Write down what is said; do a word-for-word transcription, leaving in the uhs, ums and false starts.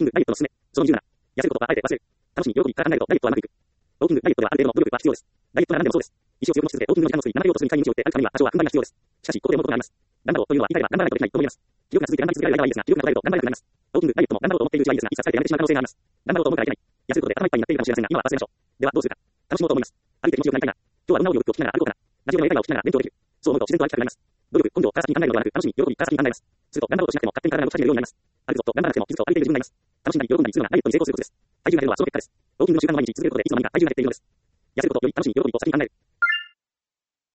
キングダイエットのすすめ。そのにじゅうなな。痩せることはあえて忘れる。楽しみ、喜びから考えるとダイエットはうまくいく。ウォーキングダイエットではある程度の努力が必要です。ダイエットなら何でもそうです。意志を強く持ち続け、ウォーキングの時間を作り、ななキロと数にかいに日を打って歩くためには多少は踏ん張りが必要です。しかし、ここで思うことがあります。頑張ろうというのは言い換えれば頑張らないとできないと思います。気力が続いて頑張り続けられる間はいいですが、気力が途絶えると頑張れなくなります。ウォーキングダイエットも頑張ろうと思っているうちはいいですが、いつか疲れてやめてしまう可能性があります。頑張ろうと思うからいけない。痩せることで頭いっぱいになっているかもしれませんが、今は忘れましょう。では、どうするか。楽しもうと思います。歩いて気持ちよくなりたいな。今日はどんなオーディオブックを聞きながら歩こうかな。ラジオでの英会話を聞きながら勉強できる。そう思うと自然と歩きたくなります。努力、根性をから先に考えるのではなく、楽しみ、喜びから先に考えます。すると、頑張ろうとしなくても勝手に体が動き始めるようになります。歩くぞと頑張らなくても気づくと歩いている自分がいます。楽しんだり喜んだりするのがダイエットに成功することです。体重が減るのはその結果です。ウォーキングの習慣を毎日続けることでいつの間にか体重が減っているのです。痩せることより楽しみ、喜びを先に考える。